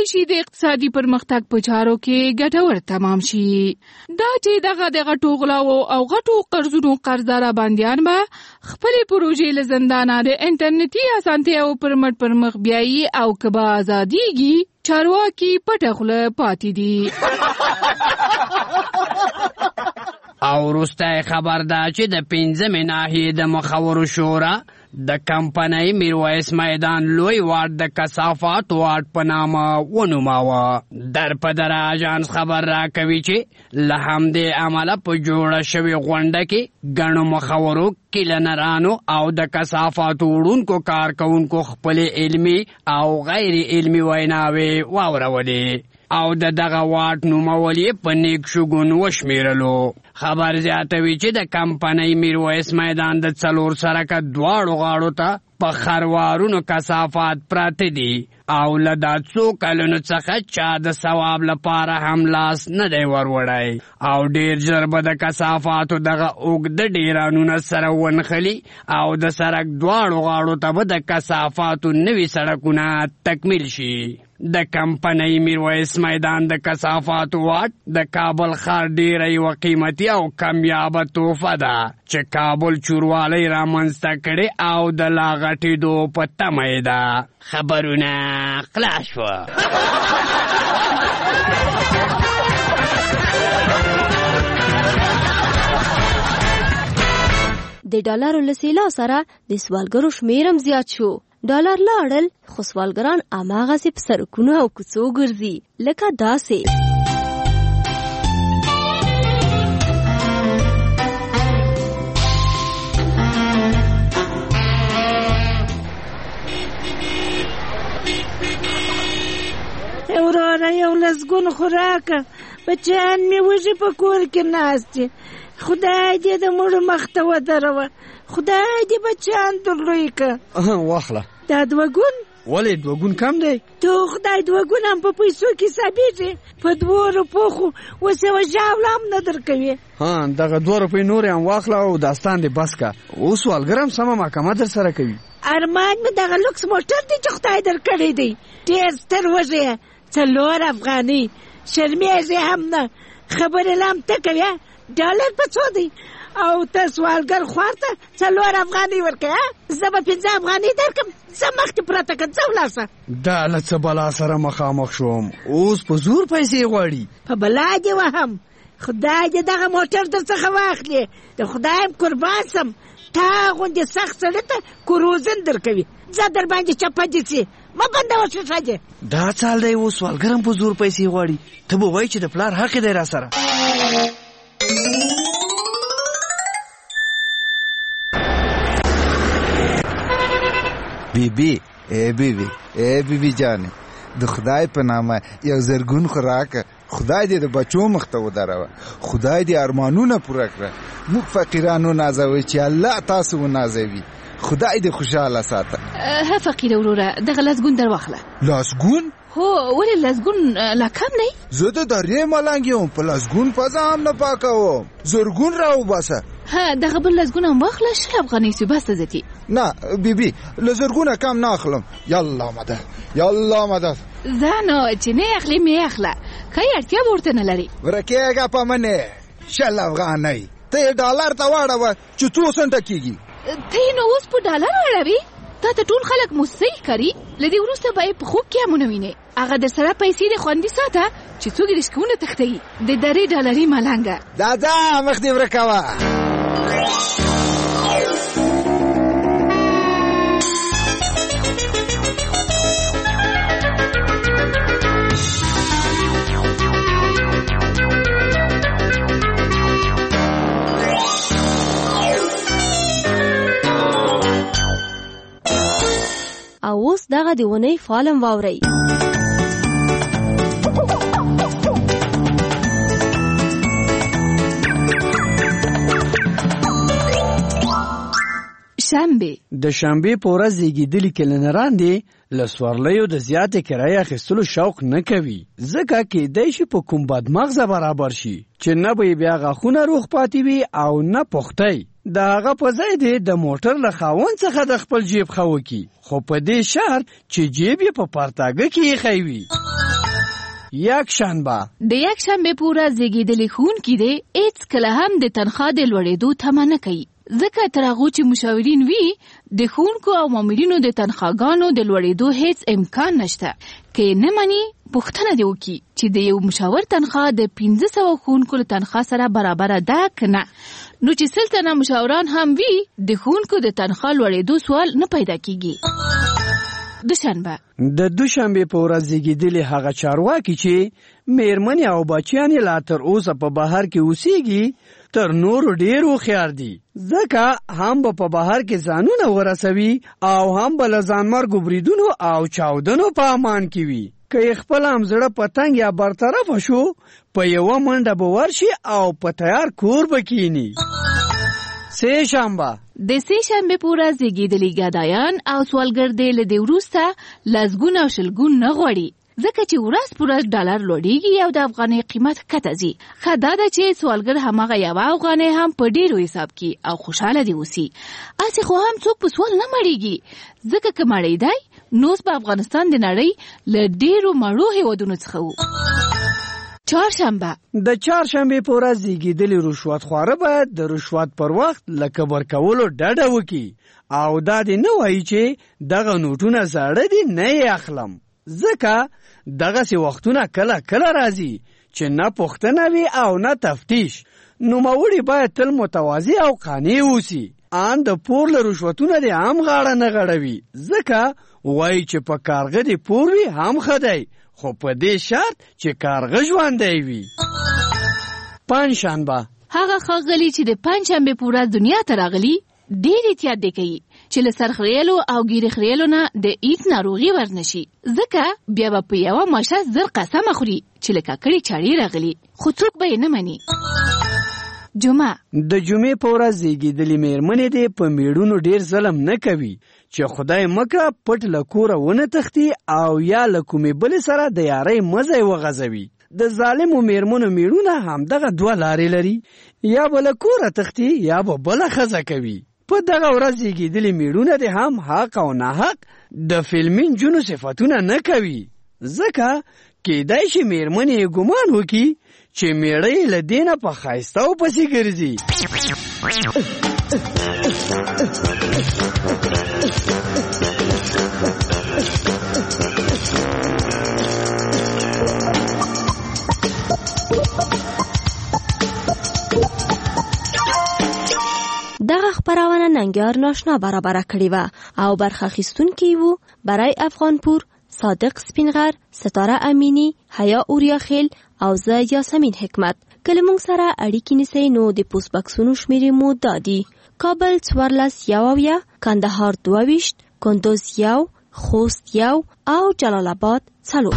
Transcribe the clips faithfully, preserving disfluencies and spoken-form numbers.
شي د اقتصادي پرمختګ په چارو کې ګټور تمام شي. دا چې دغه د غټو غلاو او غټو قرضونو قرضدار باندیان به خپلې پروژې له زندانه د انټرنیټي اسانتیاو پر مټ پر مخ بیایي او که به ازادیږي چارواکي پټه خوله پاتې دي. او وروسته خبر ده چې د پنځمې ناحیې د مخورو شورا د کمپنۍ میرویس میدان لوی واټ د کثافات واټ په نامه ونوماوه. در په در اژانس خبر راکوي چې له همدې امله په جوړه شوې غونډه کې ګڼو مخورو کلینرانو او د کثافاتو وړونکو کارکوونکو خپلې علمي او غیر علمي ویناوې واورولې او د دغه واټ نومول یې په نیک شګون وشمیرلو. خبر زیاتوي چې د کمپنۍ میرویس میدان د څلور سرکه دواړو غاړو ته په خروارونو کثافات پراته دي او له دا څو کلونو څخه چا د ثواب لپاره هم لاس نه دی وروړی او ډیر ژر به د کثافاتو دغه اوږده ډیرانونه سره ونښلي او د سړک دواړو غاړو ته به د کثافاتو نوي سړکونه تکمیل شي. د کمپنۍ میرویس میدان د کثافاتو واټ د کابل ښار ډیره یوه قیمتي او کمیابه تحفه ده چې کابل چوروالی رامنځته کړې او د لا غټېدو په تمه یې ده. خبرونه خلاص شوه. د ډالرو له سیلا سره د سوالګرو شمیرم زیات شو. ډالر لاړل خو سوالګران هماغسې په سړکونو او کوڅو ګرځي لکه داسې. وراره یو لسګون خوراکه بچیان مې وږي په کور کې ناست دي. خدای دې د مړو مخ ته ودروه. خدای دې بچیان در لوی که. واخله. دا دوه ګون؟ ولې دوه ګون کم دی؟ تو خدای دوه ګون هم په پیسو کې حسابېږي. په دوه روپو خو اوس یوه ژاوله هم نه درکوي. ها دغه دوه روپۍ نورې هم واخله او داستان دې بس که. اوس سوالګر هم سمه محکمه در سره کوي. ارمان مې دغه لوکس موټر دی چې خدای درکړی دی. ډېر ستر وږی یې. څلور افغانۍ. شرمېږې هم نه. خبرې لا هم ته کوې. ډالر په څو دی؟ او ته سوالګر خوار ته څلور افغانۍ ورکوې. زه به پنځه افغانۍ درکړم. څه مخکې پرته که ځه ولاړ دا له څه بلا سره مخامخ شوم. اوس په زور پیسې غواړي. په بلا دې وهم. خدای دې دغه موټر در څخه واخلي. د خدایم قربان سم. تا غوندې سخت سړي ته کروزن درکوي. ځه در باندې چپه دې سي. مه بندوه ښیښه دې. دا چال دی اوس سوالګر هم په زور پیسې غواړي. ته به وایي چې د پلار حق دی را سره. بی بی ای بی بی ای بی بی جانې د خدای په نامه یو زرګون خوراکه. خدای دې د بچو مخ ته ودروه. خدای دې ارمانونه پوره کړه. موږ فقیرانو نازوي چې الله تاسو ونازوي. خدای دې خوشحاله ساته. ها فقیر وروره دغه لسګون در واخله. لسګون؟ هو ولې لسګون لا کم دی؟ زه د درې ملنګ یم. په لسګون پزه هم نه پاکوم. زرګون راوباسه. ها دغه بل لسګون هم واخله. شل افغانۍ سوی بس ته ځتي. نه بیبي له زرګونه کم نه اخلم. یالله مدد یالله مدد. ځه نو چې نه اخلي مې اخله. که یې اړتیا به ورته نه لري. ورکېږه په منې. شل افغانۍ ته یې ډالر ته واړوه چې څو سنټه کېږي. ته یې نو اوس په ډالر اړوي؟ تا ته ټول خلک موسۍ کړي. له دې وروسته به یې په خوب کې هم ونه وینې. هغه در سره پیسې دې خوندي ساته چې څوک یې رشکونه تښتوي. د درې ډالري ملنګه. دا ځه مخ دې ورکوه. او اوس دغه د ونې فالم واورئ. شنبه د شنبې په ورځ زیږېدلي کلینران دي له سوارلیو د زیاتې کرایې اخیستلو شوق نه کوي. ځکه کیدای شي په کوم بدمغزه برابر شي چې نه به یې بیا غاښونه روغ پاتې وي او نه پختی. د هغه په ځای دی د موټر له خاوند څخه د خپل جیب ښه وکړي، خو په دې شرط چې جیب یې په پرتاګه کې ایښی وي. یک شنبه د یک شنبه پورا زیږیدلی ښوونکی دی هیڅ کله هم د تنخوا د لوړېدو تمه نه کوي، ځکه تر هغو چې مشاورین وي د ښوونکو او مامورینو د تنخواګانو د لوړېدو هیڅ امکان نشته. که یې نه مني پوښتنه دې وکړي چې د یو مشاور تنخوا د پنځه سوه ښوونکو له تنخوا سره برابره ده که نه. نو چې سل تنه مشاوران هم وي د ښوونکو د تنخوا لوړېدو سوال نه پیدا کیږي. دوشنبه د دوشنبې په ورځ زیږېدلي هغه چارواکي چې میرمنې او بچیان یې لا تر اوسه په بهر کې اوسېږي تر نورو ډېر هوښیار دي، ځکه هم به په بهر کې ځانونه ورسوي او هم به له ځانمرګو بریدونو او چاودنو په امان کې وي. که یې خپل هم زړه په تنګ یا برطرفه شو په یوه منډه به ورشي او په تیار کور به کینی. سه شنبه د سه شنبې په ورځ زیږېدلي ګدایان او سوالګر دی له دې وروسته لسګون او شلګون نه غواړي، ځکه چې ورځ په ورځ ډالر لوړېږي او د افغانۍ قیمت کته ځي. ښه دا ده چې سوالګر هماغه یوه افغانۍ هم په ډېرو حساب کې او خوشحاله دې اوسي. هسې خو هم څوک په سوال نه مړېږي، ځکه که مړېدی نو اوس په افغانستان د نړۍ له ډېرو مړو هېوادونو څخه و. چهارشنبه د چهارشنبې په ورځ زیږېدلي رشوتخواره باید د رشوت پر وخت له کبر کولو ډډه وکړي او دا دې نه وایي چې دغه نوټونه زاړه دي نه یې اخلم، ځکه دغسې وختونه کله کله راځي چې نه پوښتنه وي او نه تفتیش. نوموړي باید تل متواضع او قانع اوسي. ان د پور له رشوتونه دې هم غاړه نه غړوي، ځکه وایي چې په کارغه دې پور وي هم ښه دی، خو په دې شرط چې کارغه ژوندی وي. پنجشنبه هغه ښاغلي چې د پنجشنبې په ورځ دنیا ته راغلي ډېر احتیاط دی کوي چې له سرخریلو او ګیرې خریلو نه د ایټ ناروغي ورنشي، ځکه بیا به په یوه ماشه زر قسمه خوري چې له ککړې چاړې راغلي، خو څوک به یې نه مني. جمعه د جمعې په ورځ زیږېدلي میرمنې دې په میړونو ډېر ظلم نه کوي چې خدای مکړه پټ له کوره ونه تښتي او یا له کومې بلې سره د یارۍ مزی وغځوي. د ظالمو میرمنو میړونه همدغه دوه لارې لري، یا به له کوره تښتي یا به بله ښځه کوي. په دغه ورځ زیږېدلي میړونه دې هم حق او ناحق د فلمي نجونو صفتونه نه کوي، ځکه کیدای شي میرمنې یې ګمان وکړي چې میړه یې له دې نه په ښایستهو پسې ګرځي. دغه خپرونه ننګیار ناشنا برابره کړې وه او برخه اخیستونکي وو برای افغانپور، صادق سپینغر، ستاره امینی، حیا اوریاخیل او زه یاسمین حکمت. که له موږ سره اړیکې نیسئ نو د پوسټ بکسونو شمیرې مو دا دي: کابل څوارلس یو اویا، کندهار دوه ویشت، کندوز یو، خوست یو او جلال آباد څلور.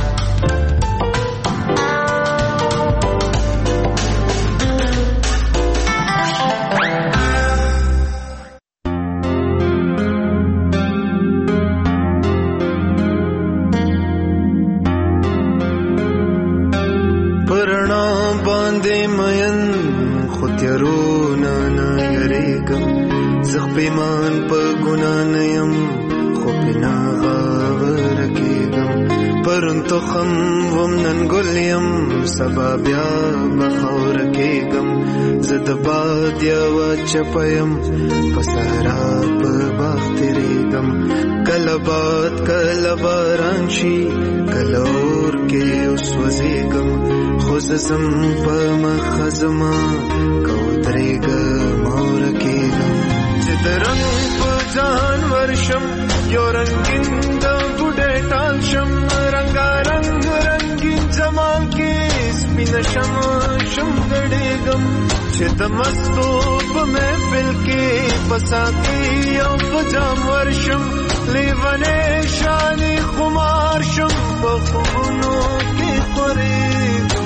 پیمان په ګنا نه یم خو په ناغاور کېږم، پرون تخم وم نن ګل یم سبا بیا به خاوره کېږم، زه د باد یوه چپه یم په صحرا په باغ تېرېږم، کله باد کله باران شي کله اور کې وسوځېږم، خو زه ځم په مخه زما که ودرېږم او ورکېږم، چې د رنګ په ځان ورشم یو رنګین د بوډۍ ټال شم، رنګارنګ رنګین جمال کې سپینه شم شم ګډېږم، چې د مستو په محفل کې په ساقي او په جام ورشم، لیونی شانې خمار شم په خوبونو کې خورېږم.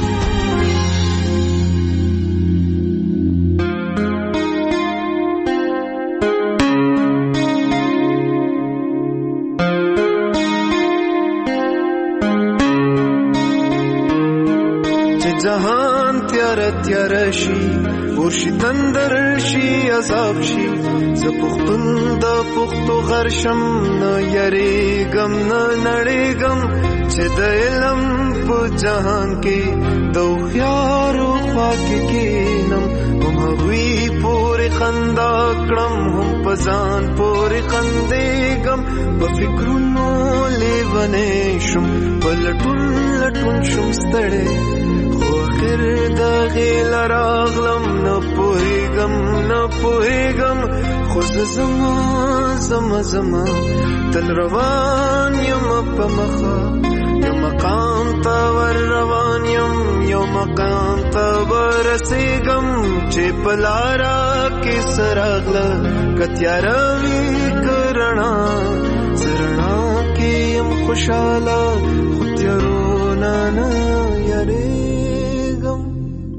جهان تیار تیار شي ورشي تندر شي عذاب شي، زه پښتون د پښتو غرشم نه یریږم نه نړېږم، چې د علم په جهان کې د خيارو خواکې کینم هم هغوی پورې خندا کړم هم پزان پورې خندېږم په فکرونو لیونی شم په لټون لټون شم ستړی خو اخر د غیل راغلم نه پوهېږم نه پوهېږم خو زه زما زما زما تل روان یم په مخه یو مقام ته ور روان یم یو مقام ته ورسېږم چې په لاره کې څه راغله که تیاره وي که رڼا زه رڼا کې یم خوشحاله خو تیارو نه نه یارېږم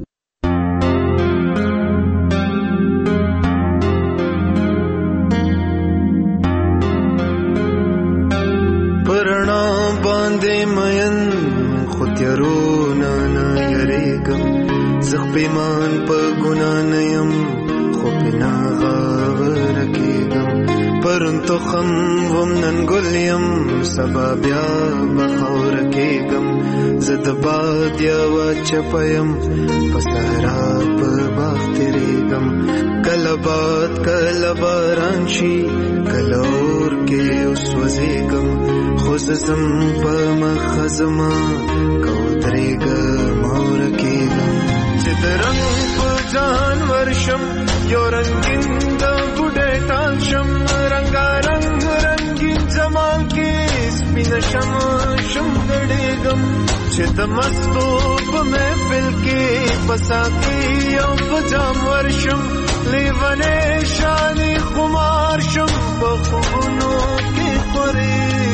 په رڼا باندې مین خو تیارو نه نه یریږم زه پیمان په ګناه نه یم خو پې نه غاوره کېږم پرون تخم وم نن ګل یم سبا بیا به خاوره کېږم زه د باد یوه چپه یم په صحرا په باغ تېرېږم کله باد کله باران شي کله اور کې وسوځېږم خو زه ځم په مخه زما که ودرېږم او ورکېږم چې د رنګ په جهان ورشم یو رنګین د بوډۍ ټال شم رنګارنګ رنګین جمال کې سپینه شم شم ګډېږم چې د مستو په محفل کې په ساقي او په جام ورشم لیونی شانې خمار شم په خوبونو کې خورېږم